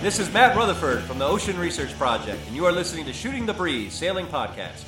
This is Matt Rutherford from the Ocean Research Project, and you are listening to Shooting the Breeze Sailing Podcast.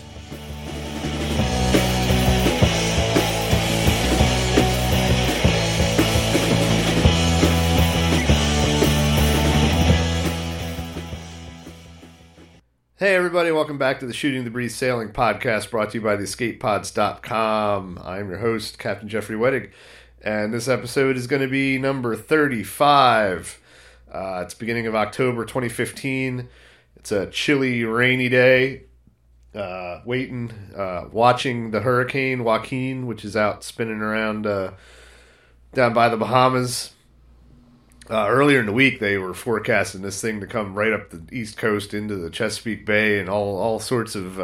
Hey everybody, welcome back to the Shooting the Breeze Sailing Podcast, brought to you by theescapepods.com. I'm your host, Captain Jeffrey Wettig, and this episode is going to be number 35. It's beginning of October 2015. It's a chilly, rainy day. Watching the hurricane Joaquin, which is out spinning around down by the Bahamas. Earlier in the week, they were forecasting this thing to come right up the East Coast into the Chesapeake Bay, and all sorts of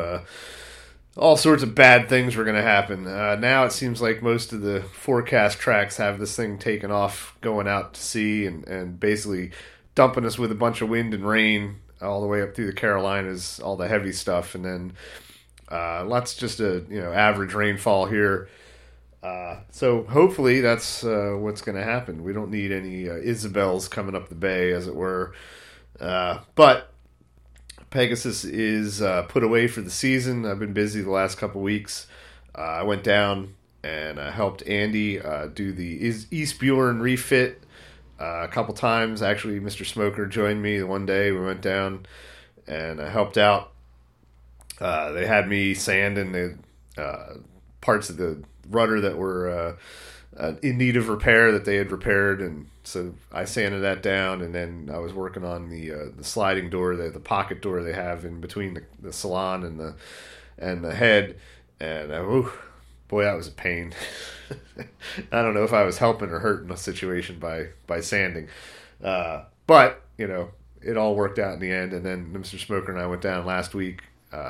bad things were going to happen. Now it seems like most of the forecast tracks have this thing taken off, going out to sea, and basically dumping us with a bunch of wind and rain all the way up through the Carolinas, all the heavy stuff, and then lots just average rainfall here. So hopefully that's what's going to happen. We don't need any Isabels coming up the bay, as it were. But Pegasus is put away for the season. I've been busy the last couple weeks. I went down and helped Andy do the Eastbjorn refit a couple times. Actually, Mr. Smoker joined me the one day. We went down and I helped out. They had me sanding the parts of the rudder that were in need of repair that they had repaired, and so I sanded that down, and then I was working on the sliding door, the pocket door they have in between the salon and the head, and boy, that was a pain. I don't know if I was helping or hurting the situation by sanding, but it all worked out in the end. And then Mr. Smoker and I went down last week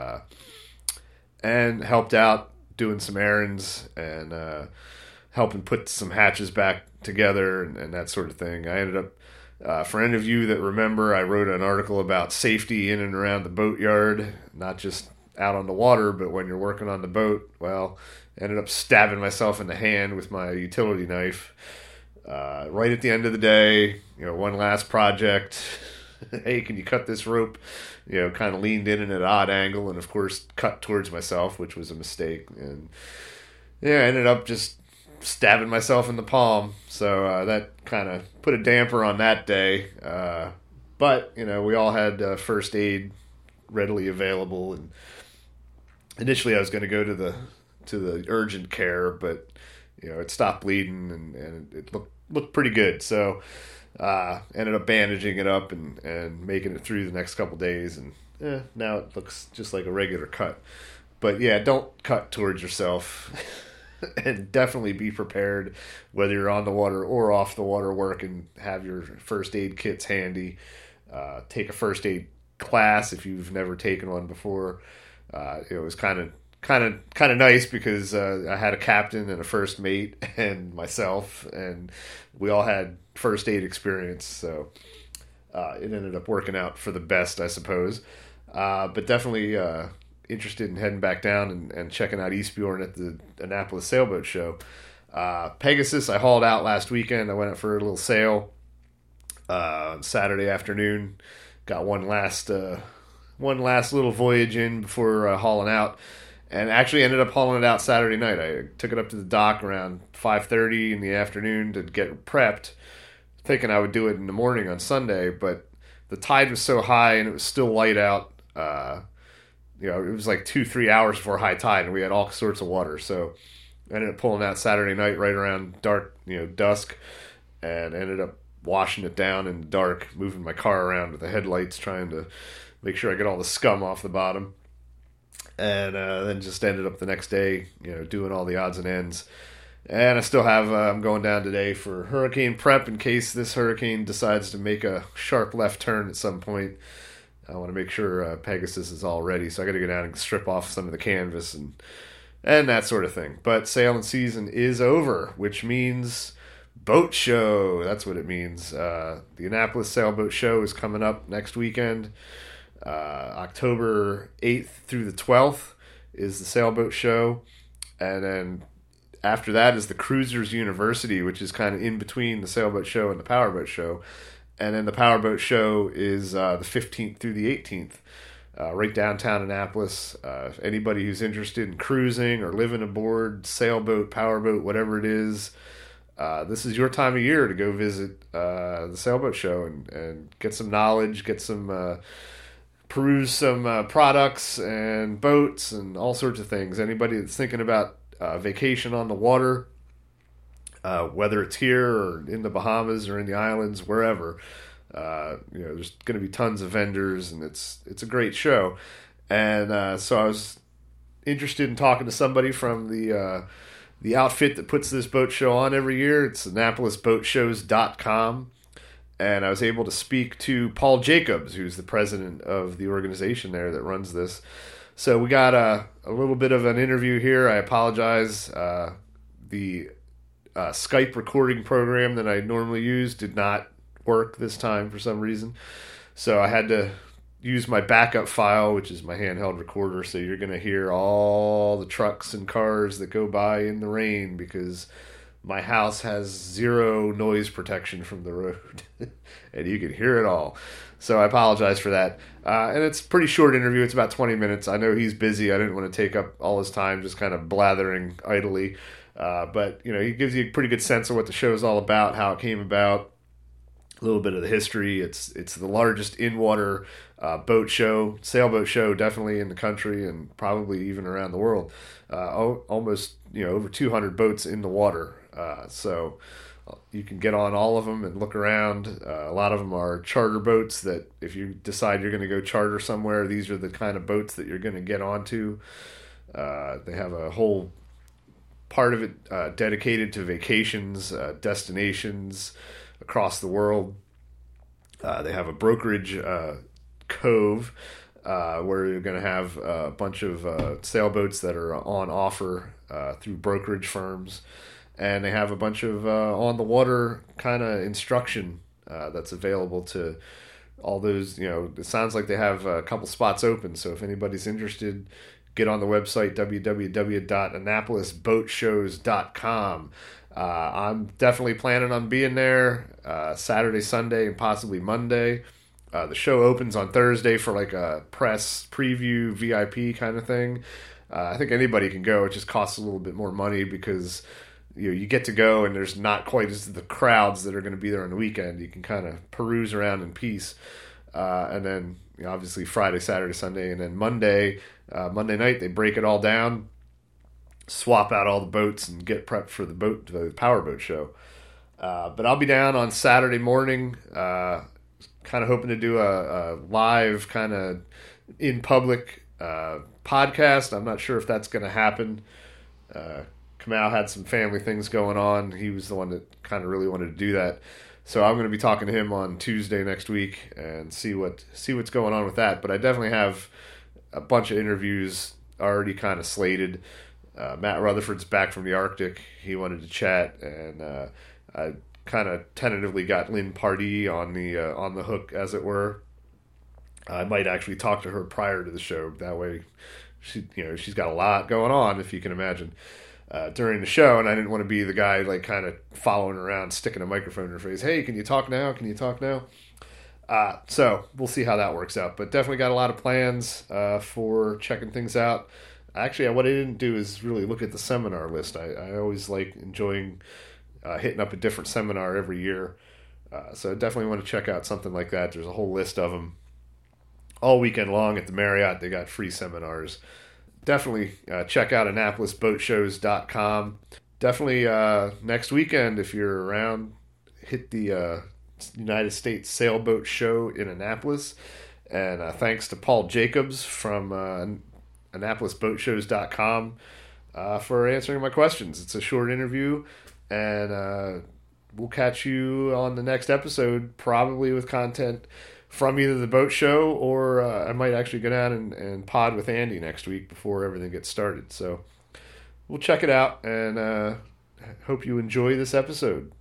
and helped out doing some errands and helping put some hatches back together and that sort of thing. I ended up, for any of you that remember, I wrote an article about safety in and around the boatyard, not just out on the water, but when you're working on the boat. Well, ended up stabbing myself in the hand with my utility knife right at the end of the day. One last project. Hey, can you cut this rope? Kind of leaned in at an odd angle, and of course cut towards myself, which was a mistake. And I ended up just stabbing myself in the palm. So that kind of put a damper on that day. But we all had first aid readily available, and initially I was going to go to the urgent care, but it stopped bleeding and it looked pretty good. So ended up bandaging it up and making it through the next couple days, and now it looks just like a regular cut. But don't cut towards yourself, and definitely be prepared whether you're on the water or off the water working. Have your first aid kits handy. Take a first aid class if you've never taken one before. It was kind of nice because I had a captain and a first mate and myself, and we all had first aid experience, so it ended up working out for the best, I suppose. But definitely interested in heading back down and checking out Eastbjorn at the Annapolis Sailboat Show. Pegasus, I hauled out last weekend. I went out for a little sail Saturday afternoon. Got one last little voyage in before hauling out. And actually ended up hauling it out Saturday night. I took it up to the dock around 5:30 in the afternoon to get prepped, thinking I would do it in the morning on Sunday, but the tide was so high and it was still light out. It was like 2-3 hours before high tide, and we had all sorts of water. So I ended up pulling out Saturday night right around dark, dusk, and ended up washing it down in the dark, moving my car around with the headlights, trying to make sure I get all the scum off the bottom. And then just ended up the next day, doing all the odds and ends. And I still have, I'm going down today for hurricane prep in case this hurricane decides to make a sharp left turn at some point. I want to make sure Pegasus is all ready. So I got to go down and strip off some of the canvas and that sort of thing. But sailing season is over, which means boat show. That's what it means. The Annapolis Sailboat Show is coming up next weekend. October 8th through the 12th is the sailboat show, and then after that is the Cruisers University, which is kind of in between the sailboat show and the powerboat show, And then the Powerboat Show is the 15th through the 18th, right downtown Annapolis. If anybody who's interested in cruising or living aboard, sailboat, powerboat, whatever it is, this is your time of year to go visit the Sailboat Show and get some knowledge, get some peruse some products and boats and all sorts of things. Anybody that's thinking about vacation on the water, whether it's here or in the Bahamas or in the islands, wherever, there's going to be tons of vendors, and it's a great show. And so I was interested in talking to somebody from the outfit that puts this boat show on every year. It's AnnapolisBoatShows.com. And I was able to speak to Paul Jacobs, who's the president of the organization there that runs this. So we got a little bit of an interview here. I apologize. The Skype recording program that I normally use did not work this time for some reason. So I had to use my backup file, which is my handheld recorder. So you're going to hear all the trucks and cars that go by in the rain because my house has zero noise protection from the road, and you can hear it all. So I apologize for that. And it's a pretty short interview. It's about 20 minutes. I know he's busy. I didn't want to take up all his time just kind of blathering idly. But, he gives you a pretty good sense of what the show is all about, how it came about, a little bit of the history. It's the largest in-water boat show, sailboat show, definitely in the country and probably even around the world. Almost, over 200 boats in the water. So you can get on all of them and look around. A lot of them are charter boats that if you decide you're going to go charter somewhere, these are the kind of boats that you're going to get onto. They have a whole part of it dedicated to vacations, destinations across the world. They have a brokerage cove where you're going to have a bunch of sailboats that are on offer through brokerage firms. And they have a bunch of on-the-water kind of instruction that's available to all those, it sounds like they have a couple spots open. So if anybody's interested, get on the website, www.AnnapolisBoatShows.com. I'm definitely planning on being there Saturday, Sunday, and possibly Monday. The show opens on Thursday for like a press preview, VIP kind of thing. I think anybody can go. It just costs a little bit more money because you get to go and there's not quite as the crowds that are going to be there on the weekend. You can kind of peruse around in peace. And then obviously Friday, Saturday, Sunday, and then Monday night, they break it all down, swap out all the boats and get prepped for the powerboat show. But I'll be down on Saturday morning, kind of hoping to do a live kind of in public podcast. I'm not sure if that's going to happen. Kamau had some family things going on. He was the one that kind of really wanted to do that. So I'm going to be talking to him on Tuesday next week and see what's going on with that. But I definitely have a bunch of interviews already kind of slated. Matt Rutherford's back from the Arctic. He wanted to chat, and I kind of tentatively got Lynn Pardee on the hook, as it were. I might actually talk to her prior to the show. That way, she's got a lot going on, if you can imagine. During the show, and I didn't want to be the guy like kind of following around, sticking a microphone in her face. Hey, can you talk now? Can you talk now? So we'll see how that works out. But definitely got a lot of plans for checking things out. Actually, what I didn't do is really look at the seminar list. I always like enjoying hitting up a different seminar every year. So I definitely want to check out something like that. There's a whole list of them. All weekend long at the Marriott, they got free seminars. Definitely check out AnnapolisBoatShows.com. Definitely next weekend, if you're around, hit the United States Sailboat Show in Annapolis. And thanks to Paul Jacobs from AnnapolisBoatShows.com for answering my questions. It's a short interview, and we'll catch you on the next episode, probably with content from either the boat show or I might actually go down and pod with Andy next week before everything gets started. So we'll check it out, and hope you enjoy this episode.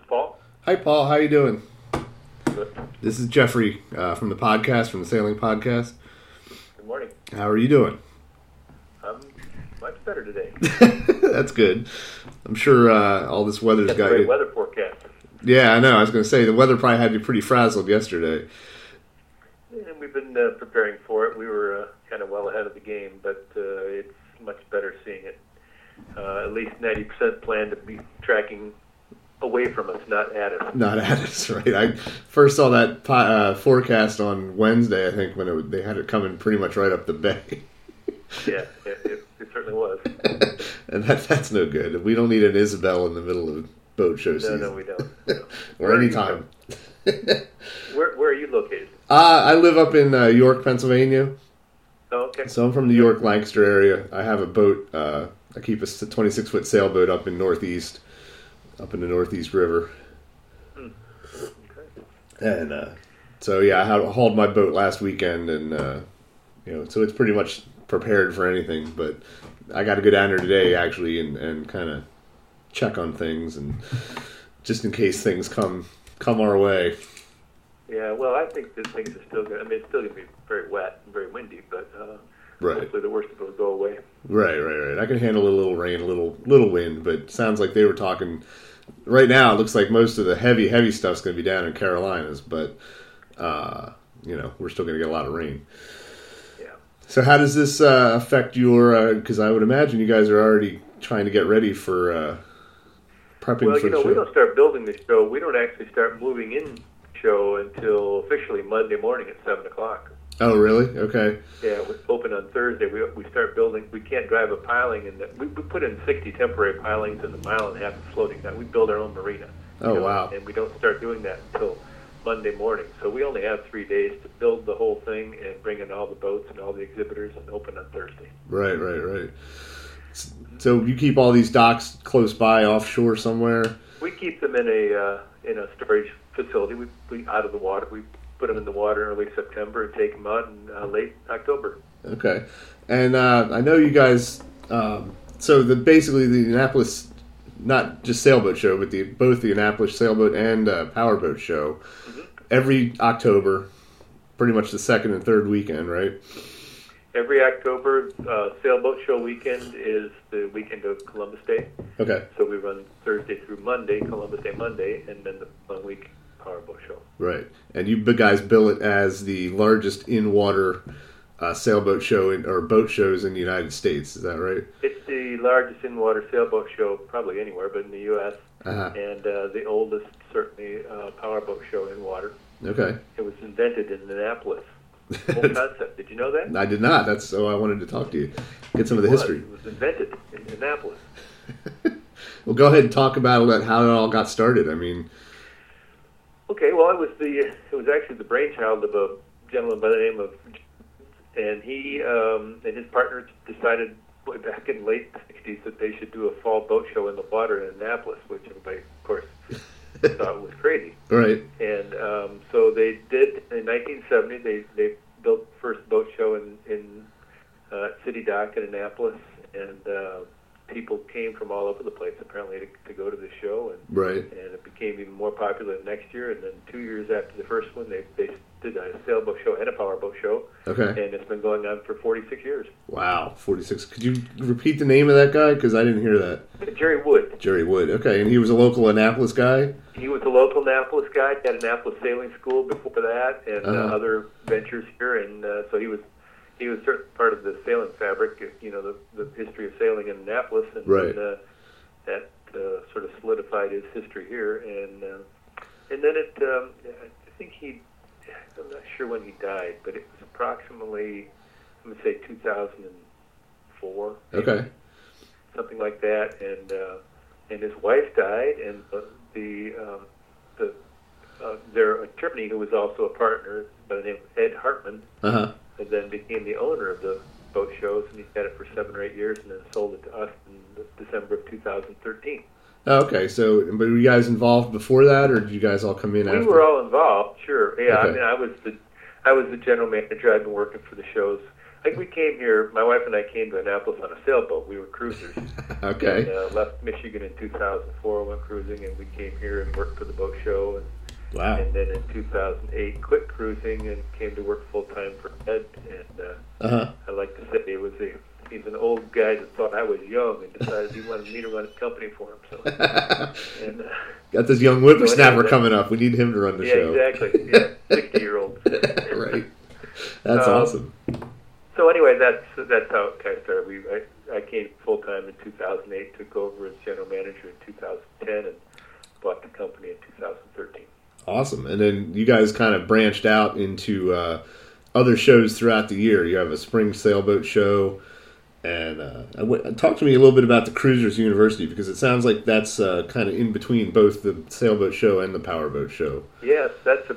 Paul. Hi, Paul. How you doing? Good. This is Jeffrey from the podcast, from the Sailing Podcast. Good morning. How are you doing? I'm much better today. That's good. I'm sure all this weather's got great you. Weather forecast. Yeah, I know. I was going to say, the weather probably had you pretty frazzled yesterday. And we've been preparing for it. We were kind of well ahead of the game, but it's much better seeing it. At least 90% plan to be tracking away from us, not at us. Not at us, right? I first saw that forecast on Wednesday, I think, when they had it coming pretty much right up the bay. Yeah, it certainly was. And that's no good. We don't need an Isabel in the middle of boat show season. No, we don't. No. Or any time. Where are you located? I live up in York, Pennsylvania. Oh, okay. So I'm from the York, Lancaster area. I have a boat. I keep a 26-foot sailboat up in Northeast, up in the Northeast River. Okay. And so, yeah, I hauled my boat last weekend, and, so it's pretty much prepared for anything. But I got to go down there today, actually, and kind of check on things, and just in case things come our way. Yeah, well, I think that things are still going to, it's still going to be very wet and very windy, but Right. hopefully the worst of it will go away. Right. I can handle a little rain, a little wind, but it sounds like they were talking. Right now, it looks like most of the heavy stuff's going to be down in Carolinas, but we're still going to get a lot of rain. Yeah. So, how does this affect your? Because I would imagine you guys are already trying to get ready for prepping for the show. We don't start building the show. We don't actually start moving in show until officially Monday morning at 7:00. Oh, really? Okay. Yeah, we open on Thursday. We start building. We can't drive a piling, and we put in 60 temporary pilings and a mile and a half of floating down. We build our own marina. Oh, wow. And we don't start doing that until Monday morning. So we only have 3 days to build the whole thing and bring in all the boats and all the exhibitors and open on Thursday. Right. So you keep all these docks close by, offshore somewhere? We keep them in a storage facility. We out of the water. We put them in the water in early September and take them out in late October. Okay. And I know you guys, so basically the Annapolis, not just sailboat show, but both the Annapolis sailboat and powerboat show, every October, pretty much the second and third weekend, right? Every October, sailboat show weekend is the weekend of Columbus Day. Okay. So we run Thursday through Monday, Columbus Day Monday, and then the 1 week powerboat show. Right. And you guys bill it as the largest in-water sailboat show or boat shows in the United States. Is that right? It's the largest in-water sailboat show probably anywhere, but in the U.S. Uh-huh. And the oldest, certainly, powerboat show in water. Okay. It was invented in Annapolis. Whole concept. Did you know that? I did not. That's so I wanted to talk to you. Get some of the history. It was invented in Annapolis. Well, go ahead and talk about how it all got started. I mean... Okay, well, it was actually the brainchild of a gentleman by the name of, and he and his partners decided way back in the late 60s that they should do a fall boat show in the water in Annapolis, which everybody, of course, thought was crazy. Right. And so they did, in 1970, they built the first boat show in City Dock in Annapolis, and people came from all over the place apparently to go to the show, and right. And it became even more popular the next year. And then 2 years after the first one, they did a sailboat show and a powerboat show. Okay. And it's been going on for 46 years. Wow, 46. Could you repeat the name of that guy? Because I didn't hear that. Jerry Wood. Jerry Wood. Okay, and he was a local Annapolis guy? He was a local Annapolis guy. He had Annapolis Sailing School before that, and other ventures here. And so he was certainly part of the sailing fabric, the history of sailing in Annapolis, and right. that sort of solidified his history here. And then I think I'm not sure when he died, but it was approximately, I'm going to say 2004. Okay. Something like that, and his wife died, and their attorney, who was also a partner by the name of Ed Hartman, and then became the owner of the boat shows, and he had it for 7 or 8 years, and then sold it to us in December of 2013. Oh, okay, so, but were you guys involved before that, or did you guys all come in after? We were all involved, sure. Yeah, okay. I mean, I was the general manager. I've been working for the shows Like we came here, my wife and I came to Annapolis on a sailboat. We were cruisers. Okay. And, left Michigan in 2004, went cruising, and we came here and worked for the boat show. Wow. And then in 2008, quit cruising and came to work full time for Ed. And I like to say he's an old guy that thought I was young and decided he wanted me to run his company for him. So, and, got this young whippersnapper coming up. We need him to run the show. Yeah, exactly. Yeah, 60-year-old. Right. That's awesome. So anyway, that's how it kind of started. I came full time in 2008, took over as general manager in 2010, and bought the company in 2013. Awesome. And then you guys kind of branched out into other shows throughout the year. You have a spring sailboat show. And talk to me a little bit about the Cruisers University, because it sounds like that's kind of in between both the sailboat show and the powerboat show. Yes,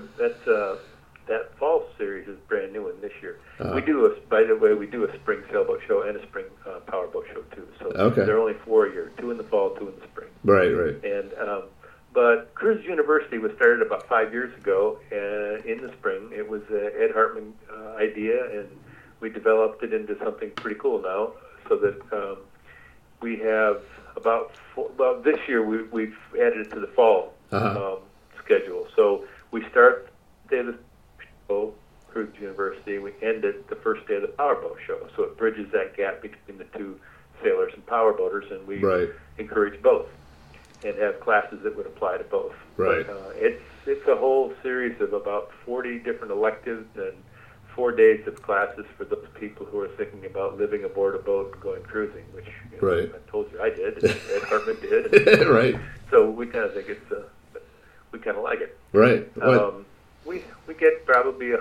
that fall series is brand new one this year. We do by the way, we do a spring sailboat show and a spring powerboat show too. So there are only 4 a year, 2 in the fall, 2 in the spring. Right. And but Cruisers University was started about 5 years ago in the spring. It was an Ed Hartman idea, and we developed it into something pretty cool now, so that we have this year we've added it to the fall schedule. So we start the day of the show, Cruisers University, we end it the first day of the powerboat show. So it bridges that gap between the two sailors and powerboaters, and we encourage both and have classes that would apply to both. Right. But, it's a whole series of about 40 different electives and 4 days of classes for those people who are thinking about living aboard a boat and going cruising, which I told you I did, and Ed Hartman did. Right. So we kind of think we kind of like it. Right. We get probably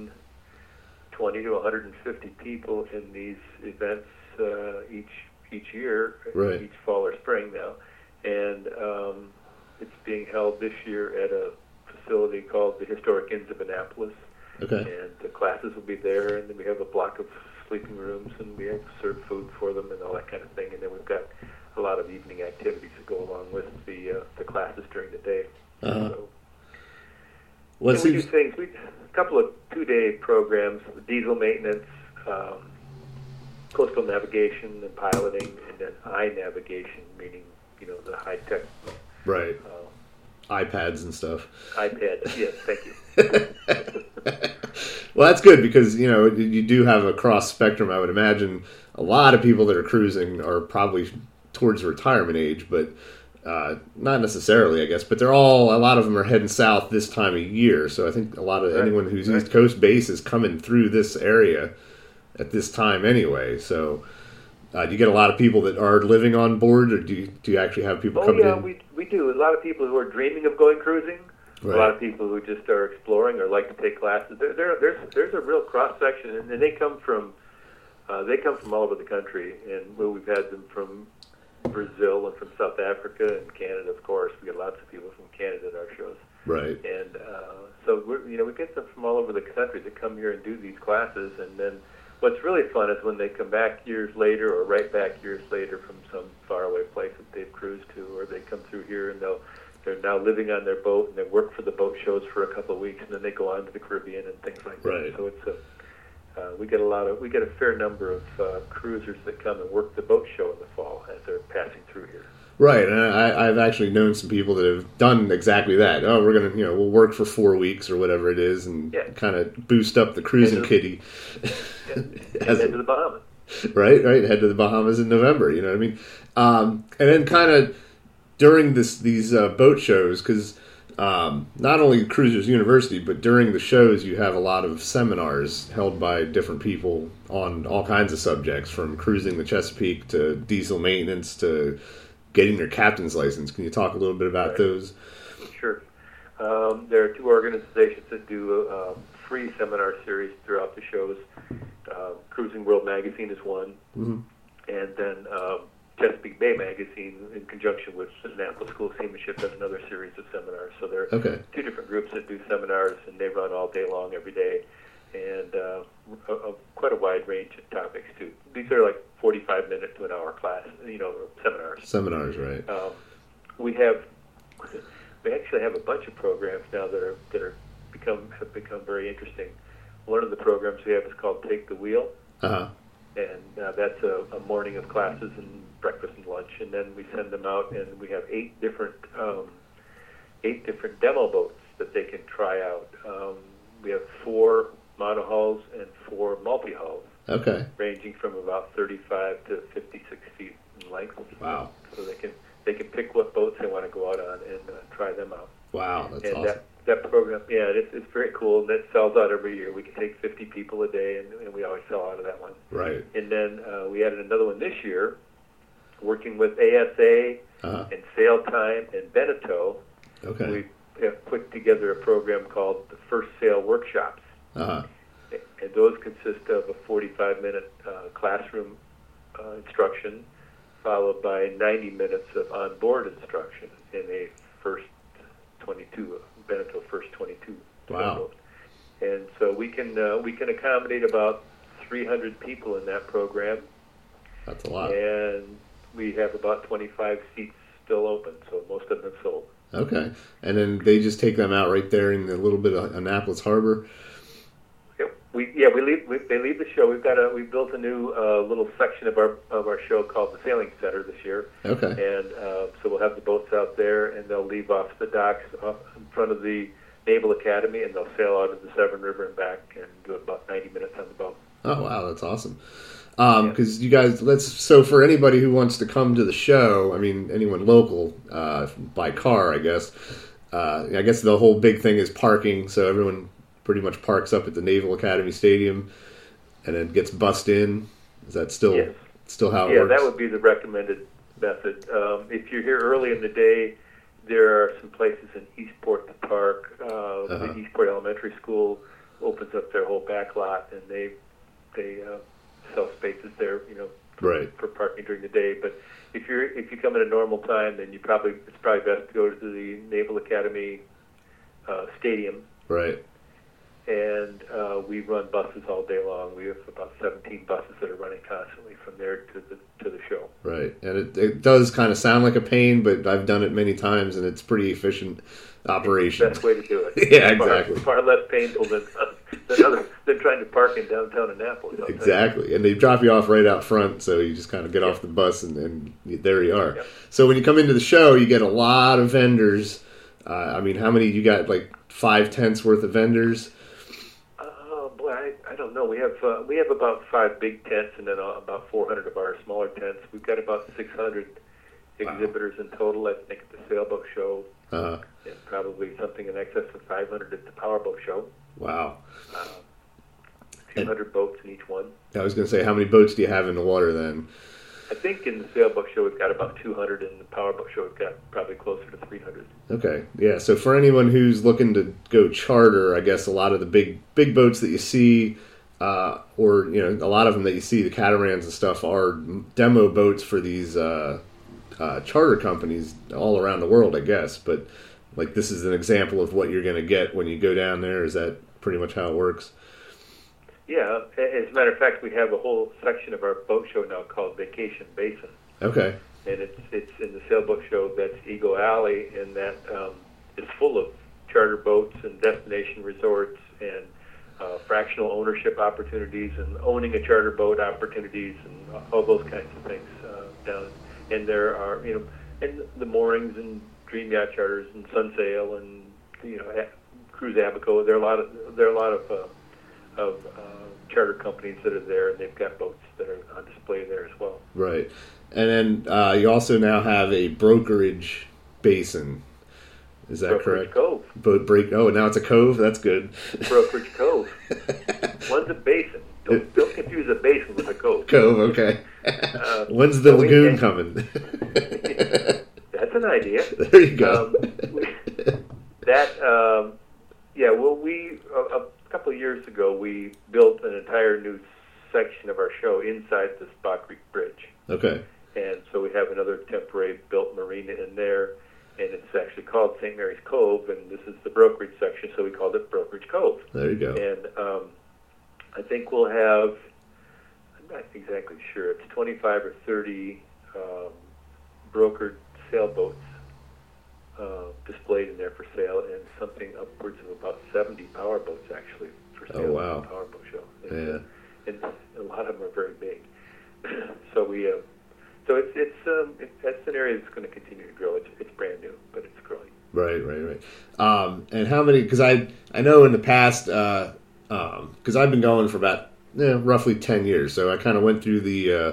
120 to 150 people in these events each year, each fall or spring now, and it's being held this year at a facility called the Historic Inns of Annapolis. Okay. And the classes will be there, and then we have a block of sleeping rooms, and we have served food for them and all that kind of thing. And then we've got a lot of evening activities that go along with the classes during the day. So, we do things. A couple of 2-day programs: diesel maintenance, coastal navigation and piloting, and then i-navigation, meaning the high tech. Right. iPads and stuff. iPad, yes, thank you. Well, that's good, because you do have a cross spectrum. I would imagine a lot of people that are cruising are probably towards retirement age, but not necessarily, I guess. But a lot of them are heading south this time of year. So I think a lot of anyone who's East Coast base is coming through this area at this time anyway. So do you get a lot of people that are living on board, or do you actually have people coming in? We do. A lot of people who are dreaming of going cruising. Right. A lot of people who just are exploring or like to take classes. There's a real cross section, and they come from all over the country. And we've had them from Brazil and from South Africa and Canada, of course. We get lots of people from Canada at our shows. Right. And so we get them from all over the country that come here and do these classes. And then what's really fun is when they come back years later, or right back years later from some faraway place that they've cruised to, or they come through here and they're now living on their boat, and they work for the boat shows for a couple of weeks, and then they go on to the Caribbean and things like that. Right. So it's we get a fair number of cruisers that come and work the boat show in the fall as they're passing through here. Right, and I've actually known some people that have done exactly that. Oh, we're gonna, we'll work for 4 weeks or whatever it is, and kind of boost up the cruising kitty. And head to the Bahamas. Right, head to the Bahamas in November. You know what I mean? And then kind of during these boat shows, because not only Cruisers University, but during the shows you have a lot of seminars held by different people on all kinds of subjects, from cruising the Chesapeake to diesel maintenance to getting your captain's license. Can you talk a little bit about those? Sure. There are 2 organizations that do a free seminar series throughout the shows. Cruising World Magazine is one, and then Chesapeake Bay Magazine, in conjunction with Annapolis School of Seamanship, does another series of seminars. So there are 2 different groups that do seminars, and they run all day long, every day, and quite a wide range of topics too. These are like 45-minute to an hour class, seminars. Seminars, right? We actually have a bunch of programs now that have become very interesting. One of the programs we have is called Take the Wheel, Uh-huh. And that's a morning of classes and breakfast and lunch, and then we send them out, and we have eight different demo boats that they can try out. We have 4 monohulls and 4 multi-hulls, Okay. ranging from about 35 to 56 feet in length. Wow. So they can pick what boats they want to go out on and try them out. Wow, that's and awesome. That program, it's very cool, and that sells out every year. We can take 50 people a day, and we always sell out of that one. Right. And then we added another one this year, working with ASA and Sail Time and Beneteau. Okay. We have put together a program called the First Sail Workshops. Uh-huh. And those consist of a 45-minute classroom instruction, followed by 90 minutes of onboard instruction in a first 22, Beneteau First 22. Wow. Boat. And so we can accommodate about 300 people in that program. That's a lot. And we have about 25 seats still open, so most of them have sold. Okay. And then they just take them out right there in the little bit of Annapolis Harbor. They leave the show. We've built a new little section of our show called the Sailing Center this year. Okay. And so we'll have the boats out there, and they'll leave off the docks in front of the Naval Academy, and they'll sail out of the Severn River and back, and do about 90 minutes on the boat. Oh wow, that's awesome. Because you guys, so for anybody who wants to come to the show, I mean, anyone local by car, I guess. I guess the whole big thing is parking, so everyone pretty much parks up at the Naval Academy Stadium and then gets bussed in. Is that still how it works? Yeah, that would be the recommended method. If you're here early in the day, there are some places in Eastport to park. The Eastport Elementary School opens up their whole back lot, and they sell spaces there, for parking during the day. But if you come at a normal time, then it's probably best to go to the Naval Academy Stadium. Right. And we run buses all day long. We have about 17 buses that are running constantly from there to the show. Right, and it does kind of sound like a pain, but I've done it many times, and it's pretty efficient operation. It's the best way to do it. Yeah, exactly. Far less painful than trying to park in downtown Annapolis. Exactly, and they drop you off right out front, so you just kind of get off the bus, and there you are. Yep. So when you come into the show, you get a lot of vendors. I mean, how many you got? Like 5 tents worth of vendors? I don't know. We have about 5 big tents, and then about 400 of our smaller tents. We've got about 600 exhibitors in total, I think, at the Sailboat Show, and probably something in excess of 500 at the Powerboat Show. Wow. A few hundred boats in each one. I was going to say, how many boats do you have in the water then? I think in the Sailboat Show we've got about 200, and the Powerboat Show we've got probably closer to 300. Okay, yeah. So for anyone who's looking to go charter, I guess a lot of the big boats that you see, or a lot of them that you see, the catamarans and stuff, are demo boats for these charter companies all around the world, I guess. But like this is an example of what you're going to get when you go down there. Is that pretty much how it works? Yeah, as a matter of fact, we have a whole section of our boat show now called Vacation Basin. Okay. And it's in the Sailboat Show, that's Eagle Alley, and that is full of charter boats and destination resorts and fractional ownership opportunities and owning a charter boat opportunities and all those kinds of things down. And there are, and the moorings and Dream Yacht Charters and Sunsail and Cruise Abaco. There are a lot of charter companies that are there, and they've got boats that are on display there as well. Right. And then you also now have a brokerage basin. Is that Brokerage correct? Cove. Boat break. Oh, now it's a cove. That's good. Brokerage Cove. One's a basin. Don't confuse a basin with a cove. Cove. Okay. When's the lagoon coming? That's an idea. There you go. A couple of years ago, we built an entire new section of our show inside the Spa Creek Bridge. Okay. And so we have another temporary built marina in there, and it's actually called St. Mary's Cove, and this is the brokerage section, so we called it Brokerage Cove. There you go. And I think we'll have, I'm not exactly sure, it's 25 or 30 brokered sailboats displayed in there for sale, and something upwards of about 70 power boats actually for sale. Oh, wow. At the Powerboat Show. Yeah. and a lot of them are very big. So that's an area that's going to continue to grow. It's brand new, but it's growing. Right. And how many? Because I know in the past, because I've been going for about roughly 10 years, so I kind of went through the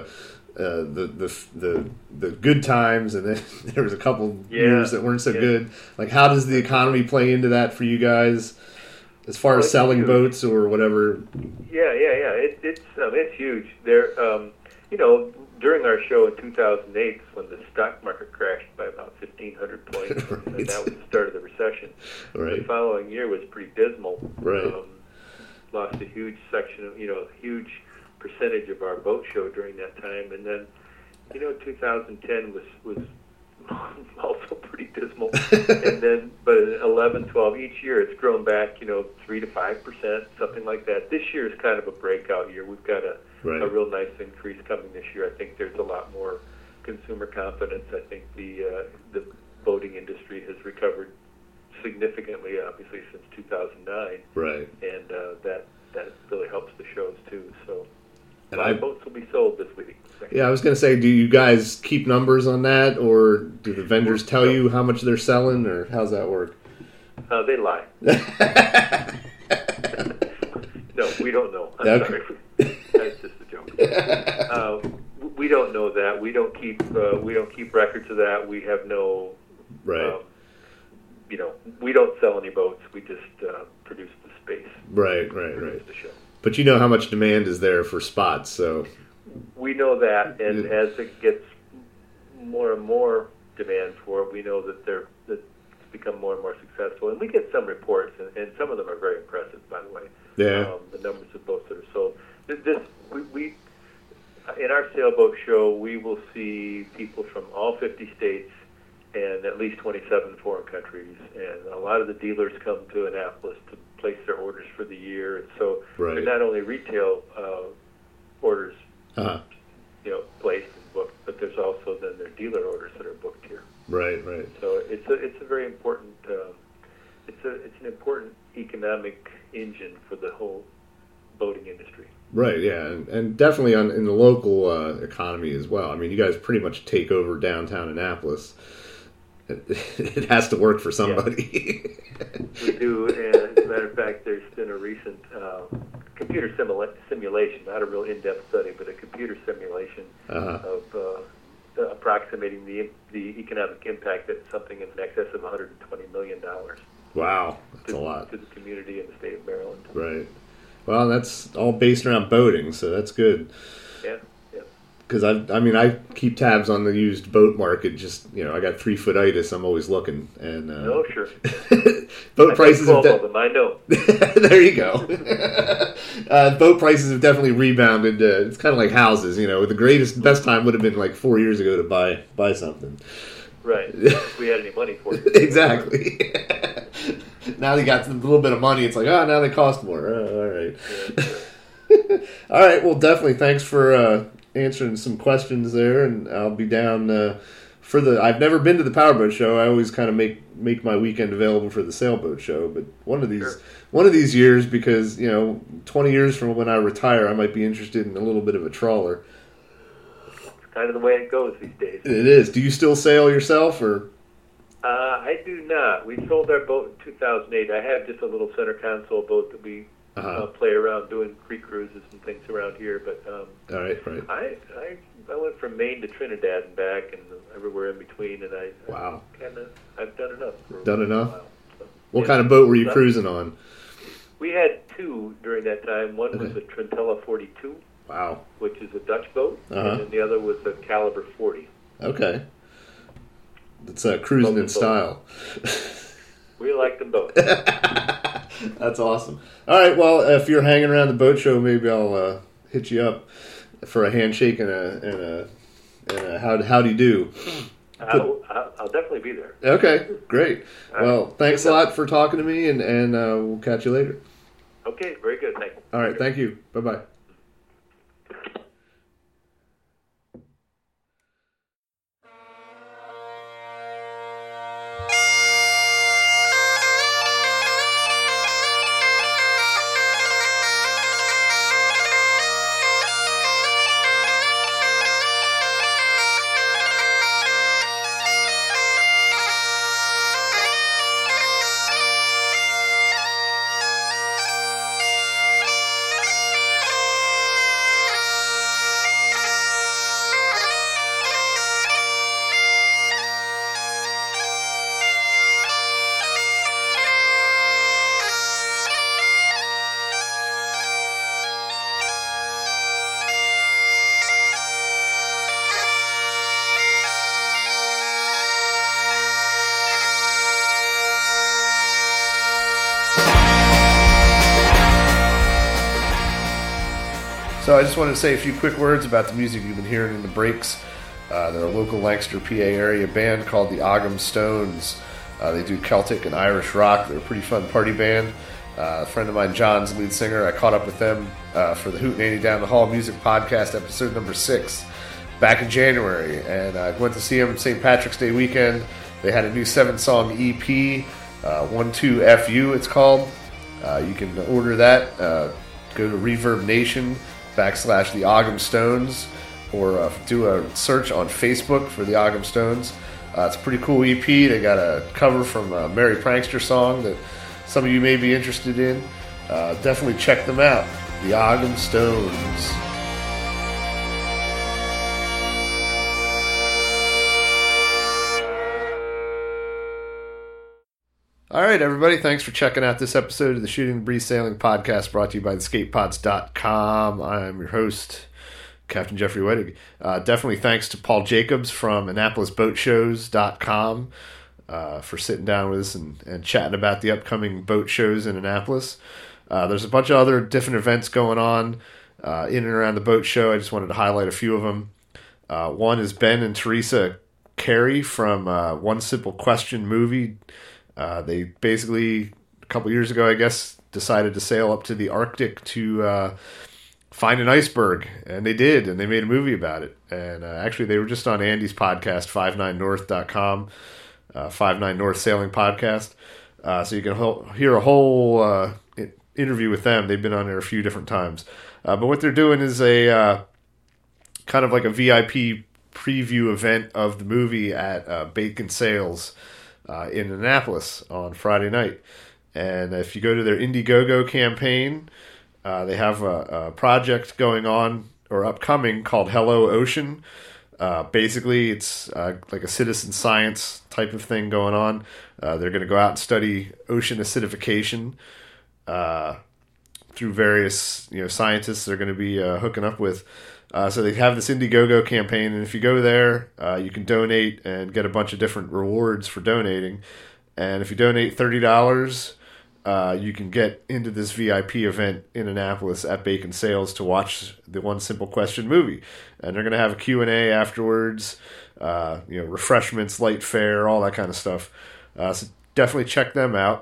good times, and then there was a couple years that weren't so good. Like, how does the economy play into that for you guys, as far as selling boats or whatever? Yeah. It's huge. There, during our show in 2008, when the stock market crashed by about 1,500 points, and that was the start of the recession. Right. The following year was pretty dismal. Right. Lost a huge section of, huge percentage of our boat show during that time, and then 2010 was also pretty dismal. And then, but in 11, 12, each year it's grown back 3 to 5%, something like that. This year is kind of a breakout year. We've got a real nice increase coming this year. I think there's a lot more consumer confidence. I think the boating industry has recovered significantly, obviously, since 2009. Right. And that really helps the shows too. So a lot of boats will be sold this week. Yeah, I was going to say, do you guys keep numbers on that, or do the vendors tell you how much they're selling, or how's that work? They lie. No, we don't know. I'm sorry. That's just a joke. We don't know that. We don't keep records of that. We have no. Right. We don't sell any boats. We just produce the space. Right. The show. But you know how much demand is there for spots, so. We know that, and as it gets more and more demand for it, we know that it's become more and more successful. And we get some reports, and some of them are very impressive, by the way. Yeah. The numbers of boats that are sold. We in our sailboat show, we will see people from all 50 states and at least 27 foreign countries. And a lot of the dealers come to Annapolis to place their orders for the year. And so they're not only retail orders, placed and booked, but there's also then their dealer orders that are booked here. Right. So it's a very important it's an important economic engine for the whole boating industry. Right, yeah, and definitely in the local economy as well. I mean, you guys pretty much take over downtown Annapolis. It has to work for somebody. Yeah. We do, and as a matter of fact, there's been a recent computer simulation, not a real in-depth study, but a computer simulation of approximating the economic impact at something in excess of $120 million. Wow, that's a lot. To the community in the state of Maryland. Right. Well, that's all based around boating, so that's good. Yeah. Because I keep tabs on the used boat market. Just I got 3-foot-itis. I'm always looking, and oh sure. Boat prices have of them. I know. There you go. Boat prices have definitely rebounded. It's kind of like houses. The best time would have been like 4 years ago to buy something. Right. If we had any money for it. Exactly. Now they got a little bit of money. It's like, now they cost more. All right. Yeah, sure. All right. Well, definitely thanks for answering some questions there, and I'll be down for I've never been to the powerboat show. I always kind of make my weekend available for the sailboat show, but one of these years, because 20 years from when I retire, I might be interested in a little bit of a trawler. It's kind of the way it goes these days. It is. Do you still sail yourself, or? I do not. We sold our boat in 2008. I have just a little center console boat that we play around doing creek cruises and things around here. But all right. I went from Maine to Trinidad and back, and everywhere in between. And I've done enough. Done enough. While, so, what kind of boat were you cruising on? We had two during that time. One was a Trentella 42. Wow. Which is a Dutch boat, and then the other was a Caliber 40. Okay. It's cruising in style. We like them both. That's awesome. All right, well, if you're hanging around the boat show, maybe I'll hit you up for a handshake and a howdy do. I'll definitely be there. Okay, great. Well, thanks a lot for talking to me, and we'll catch you later. Okay, very good. Thanks. All right, thank you. Bye-bye. So I just wanted to say a few quick words about the music you've been hearing in the breaks. They're a local Lancaster, PA area band called the Ogham Stones. They do Celtic and Irish rock. They're a pretty fun party band. A friend of mine, John's lead singer, I caught up with them for the Hootenanny Down the Hall Music Podcast, episode number 6, back in January. And I went to see them St. Patrick's Day weekend. They had a new 7-song EP, 12FU it's called. You can order that. Go to Reverb Nation / the Ogham Stones, or do a search on Facebook for the Ogham Stones. It's a pretty cool EP. They got a cover from a Merry Prankster song that some of you may be interested in. Definitely check them out. The Ogham Stones. All right, everybody. Thanks for checking out this episode of the Shooting the Breeze Sailing Podcast, brought to you by theskatepods.com. I'm your host, Captain Jeffrey Wettig. Definitely thanks to Paul Jacobs from AnnapolisBoatShows.com for sitting down with us and chatting about the upcoming boat shows in Annapolis. There's a bunch of other different events going on in and around the boat show. I just wanted to highlight a few of them. One is Ben and Teresa Carey from One Simple Question movie. They basically, a couple years ago, I guess, decided to sail up to the Arctic to find an iceberg, and they did, and they made a movie about it. And actually, they were just on Andy's podcast, 59north.com, 59 North Sailing Podcast. So you can hear a whole interview with them. They've been on there a few different times. But what they're doing is a kind of like a VIP preview event of the movie at Bacon Sales in Annapolis on Friday night. And if you go to their Indiegogo campaign, they have a project going on or upcoming called Hello Ocean. Basically, it's like a citizen science type of thing going on. They're going to go out and study ocean acidification through various scientists they're going to be hooking up with. So they have this Indiegogo campaign, and if you go there, you can donate and get a bunch of different rewards for donating. And if you donate $30, you can get into this VIP event in Annapolis at Bacon Sales to watch the One Simple Question movie. And they're going to have a Q&A afterwards, refreshments, light fare, all that kind of stuff. So definitely check them out.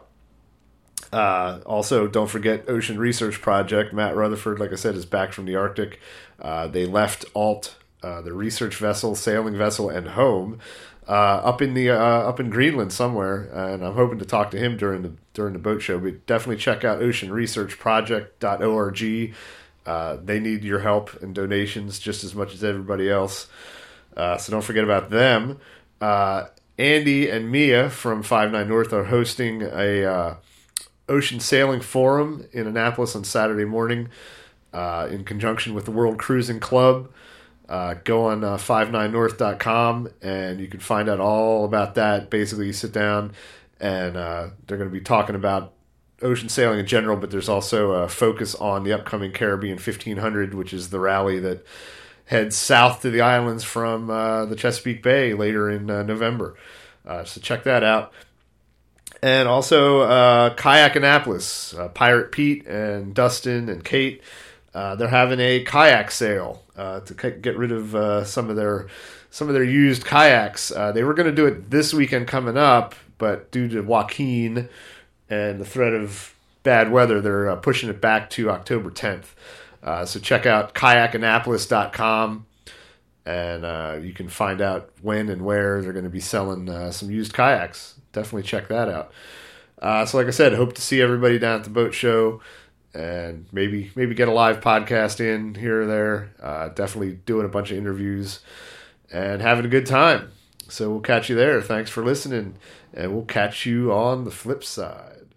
Also, don't forget Ocean Research Project. Matt Rutherford, like I said, is back from the Arctic. They left Alt, the research vessel, sailing vessel, and home up in Greenland somewhere, and I'm hoping to talk to him during the boat show. But definitely check out oceanresearchproject.org. They need your help and donations just as much as everybody else. So don't forget about them. Andy and Mia from 59 North are hosting a Ocean Sailing Forum in Annapolis on Saturday morning in conjunction with the World Cruising Club. Go on 59north.com and you can find out all about that. Basically, you sit down and they're going to be talking about ocean sailing in general, but there's also a focus on the upcoming Caribbean 1500, which is the rally that heads south to the islands from the Chesapeake Bay later in November. So check that out. And also Kayak Annapolis, Pirate Pete and Dustin and Kate, they're having a kayak sale to get rid of some of their used kayaks. They were going to do it this weekend coming up, but due to Joaquin and the threat of bad weather, they're pushing it back to October 10th. So check out kayakannapolis.com, and you can find out when and where they're going to be selling some used kayaks. Definitely check that out. So like I said, hope to see everybody down at the boat show, and maybe get a live podcast in here or there. Definitely doing a bunch of interviews and having a good time. So we'll catch you there. Thanks for listening, and we'll catch you on the flip side.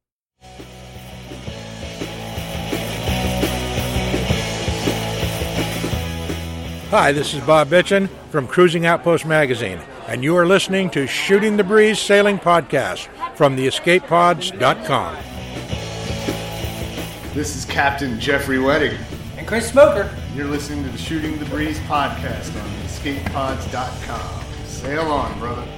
Hi, this is Bob Bitchin from Cruising Outpost Magazine, and you are listening to Shooting the Breeze Sailing Podcast from theescapepods.com. This is Captain Jeffrey Wettig. And Chris Smoker. You're listening to the Shooting the Breeze Podcast on theescapepods.com. Sail on, brother.